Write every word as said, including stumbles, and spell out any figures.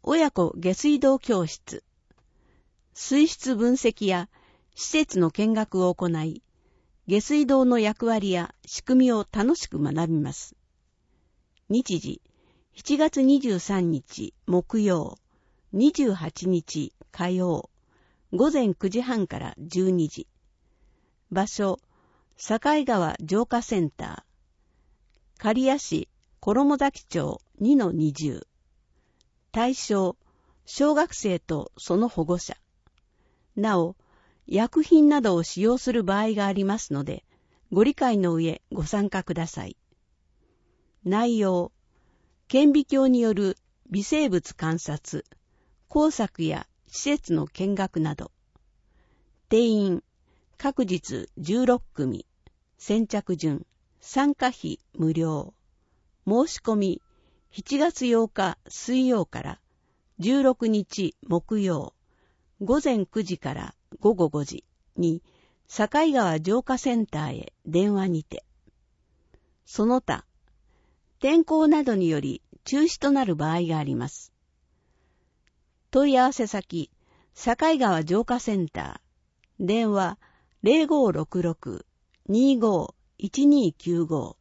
親子下水道教室。水質分析や施設の見学を行い、下水道の役割や仕組みを楽しく学びます。日時、しちがつにじゅうさんにち木曜、にじゅうはちにち火曜、ごぜんくじはんからじゅうにじ。場所、境川浄化センター。刈谷市衣崎町 にのにじゅう。対象、小学生とその保護者。なお、薬品などを使用する場合がありますので、ご理解の上ご参加ください。内容、顕微鏡による微生物観察、工作や施設の見学など。定員、各日じゅうろっくみ、先着順、参加費無料。申し込み、しちがつようか水曜からじゅうろくにち木曜、ごぜんくじからごごごじに境川浄化センターへ電話にて。その他、天候などにより中止となる場合があります。問い合わせ先、境川浄化センター、電話 ゼロごろくろく にごいちにきゅうご